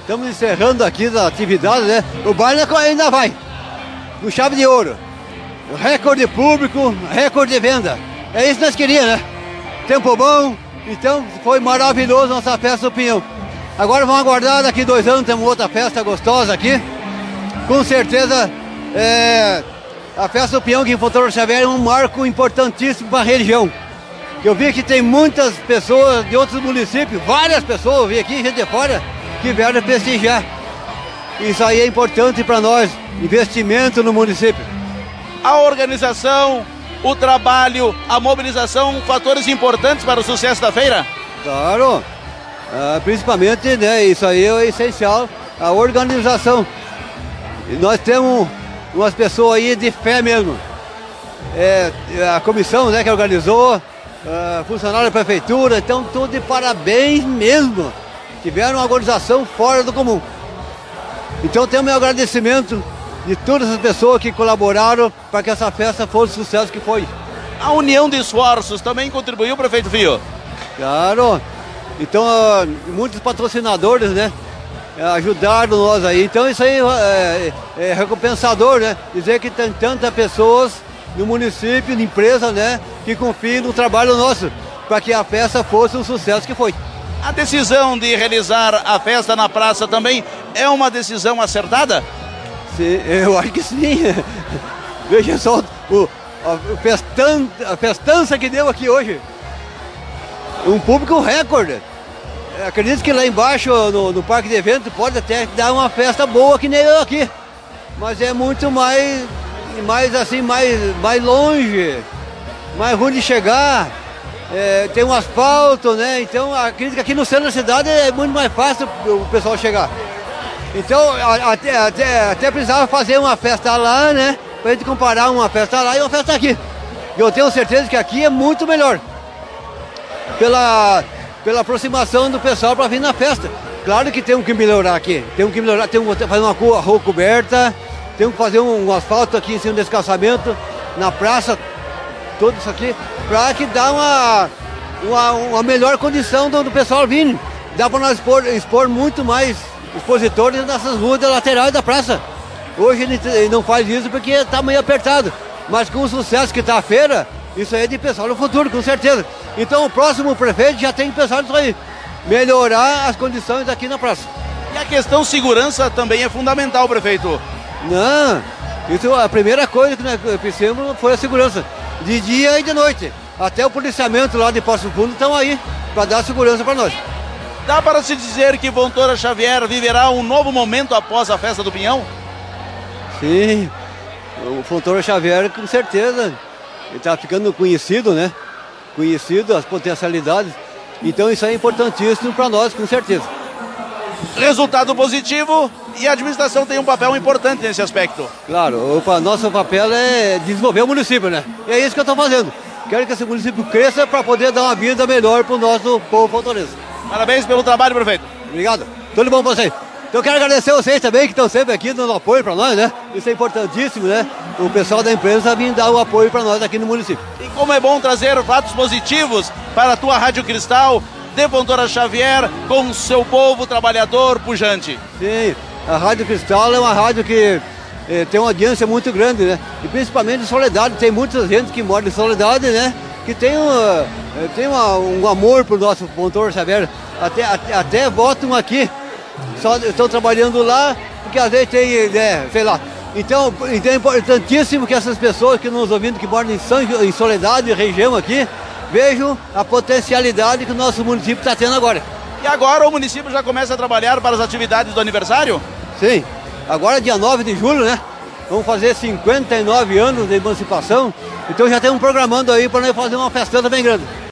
Estamos encerrando aqui as atividades, né? O baile ainda vai, no chave de ouro. Recorde público, recorde de venda. É isso que nós queríamos, né? Tempo bom, então foi maravilhoso nossa festa do Pinhão. Agora vamos aguardar, daqui 2 anos temos outra festa gostosa aqui. Com certeza, a festa do Pinhão aqui em Fontoura Xavier é um marco importantíssimo para a região. Eu vi que tem muitas pessoas de outros municípios, várias pessoas, eu vi aqui, gente de fora, que vieram prestigiar. Isso aí é importante para nós, investimento no município. A organização, o trabalho, a mobilização, fatores importantes para o sucesso da feira? Claro, principalmente, né, isso aí é essencial, a organização. E nós temos umas pessoas aí de fé mesmo. A comissão, né, que organizou, funcionário da prefeitura, então tudo de parabéns mesmo. Tiveram uma organização fora do comum. Então temos um agradecimento de todas as pessoas que colaboraram para que essa festa fosse o sucesso que foi. A união de esforços também contribuiu, prefeito Fio? Claro. Então, muitos patrocinadores, né, ajudaram nós aí. Então isso aí é recompensador, né? Dizer que tem tantas pessoas no município, de empresa, né, que confiam no trabalho nosso, para que a festa fosse o sucesso que foi. A decisão de realizar a festa na praça também é uma decisão acertada? Sim, eu acho que sim. Veja só a festança que deu aqui hoje. Um público recorde. Acredito que lá embaixo, no parque de eventos, pode até dar uma festa boa que nem eu aqui. Mas é muito mais longe, mais ruim de chegar. Tem um asfalto, né? Então acredito que aqui no centro da cidade é muito mais fácil o pessoal chegar. Então até precisava fazer uma festa lá, né? Pra gente comparar uma festa lá e uma festa aqui. E eu tenho certeza que aqui é muito melhor. Pela aproximação do pessoal para vir na festa. Claro que temos que melhorar aqui. Temos que fazer uma rua coberta, temos que fazer um asfalto aqui em cima desse calçamento, na praça, tudo isso aqui, para que dá uma melhor condição do pessoal vir. Dá para nós expor muito mais expositores nessas ruas da lateral da praça. Hoje ele não faz isso porque está meio apertado. Mas com o sucesso que está a feira, isso aí é de pessoal no futuro, com certeza. Então o próximo prefeito já tem que pensar nisso aí. Melhorar as condições aqui na praça. E a questão segurança também é fundamental, prefeito. Não, isso a primeira coisa que nós precisamos foi a segurança. De dia e de noite. Até o policiamento lá de Passo Fundo estão aí para dar segurança para nós. Dá para se dizer que Fontoura Xavier viverá um novo momento após a festa do Pinhão? Sim, o Fontoura Xavier com certeza. Ele está ficando conhecido, né? Conhecido as potencialidades. Então isso é importantíssimo para nós, com certeza. Resultado positivo e a administração tem um papel importante nesse aspecto. Claro, nosso papel é desenvolver o município, né? E é isso que eu estou fazendo. Quero que esse município cresça para poder dar uma vida melhor para o nosso povo fontorense. Parabéns pelo trabalho, prefeito. Obrigado. Tudo bom para vocês. Então eu quero agradecer a vocês também que estão sempre aqui dando apoio para nós, né? Isso é importantíssimo, né? O pessoal da empresa vir dar o apoio para nós aqui no município. E como é bom trazer fatos positivos para a tua Rádio Cristal de Fontoura Xavier com o seu povo trabalhador pujante. Sim, a Rádio Cristal é uma rádio que tem uma audiência muito grande, né? E principalmente em Soledade, tem muita gente que mora em Soledade, né? Que tem um amor por nosso Fontoura Xavier. Até votam aqui, só estão trabalhando lá, porque às vezes tem, sei lá. Então é importantíssimo que essas pessoas que nos ouvindo, que moram em Soledade, região aqui, vejam a potencialidade que o nosso município está tendo agora. E agora o município já começa a trabalhar para as atividades do aniversário? Sim, agora dia 9 de julho, né? Vamos fazer 59 anos de emancipação, então já estamos programando aí para nós fazer uma festança bem grande.